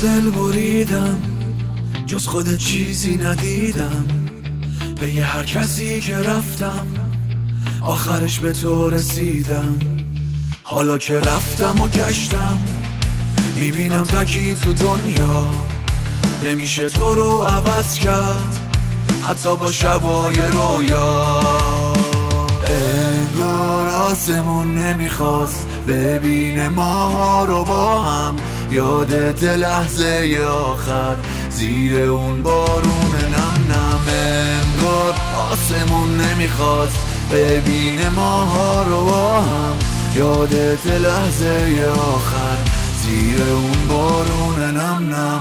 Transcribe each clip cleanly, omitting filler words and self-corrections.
دل بریدم، جز خودت چیزی ندیدم. به یه هر کسی که رفتم آخرش به تو رسیدم. حالا که رفتم و گشتم میبینم تکی تو دنیا، نمیشه تو رو عوض کرد حتی با شبای رویا. انگار آسمون نمیخواست ببینه ما رو با هم، یادت لحظه آخر زیر اون بارون نم نم. انگار آسمون نمیخواست ببینه ما رو با هم، یادت لحظه آخر زیر اون بارون نم نم.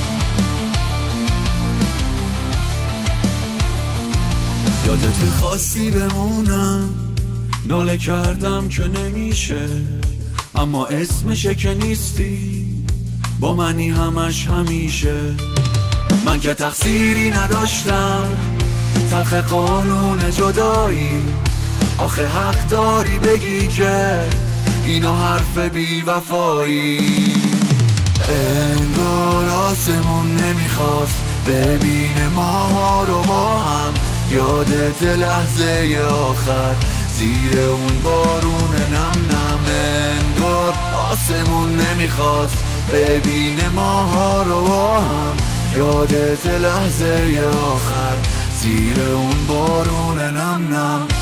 یادت خواستی بمونم، ناله کردم که نمیشه، اما اسمشه که نیستی با منی همش همیشه. من که تقصیری نداشتم، تلخ قانون جدایی، آخه حق داری بگی که اینا حرف بی وفایی. انگار آسمون نمیخواست ببینه ما رو با هم، یادت لحظه آخر زیر اون بارون نم نم. انگار آسمون نمیخواست ببینه ما رو با هم، یادت لحظه آخر زیر اون بارون نم نم.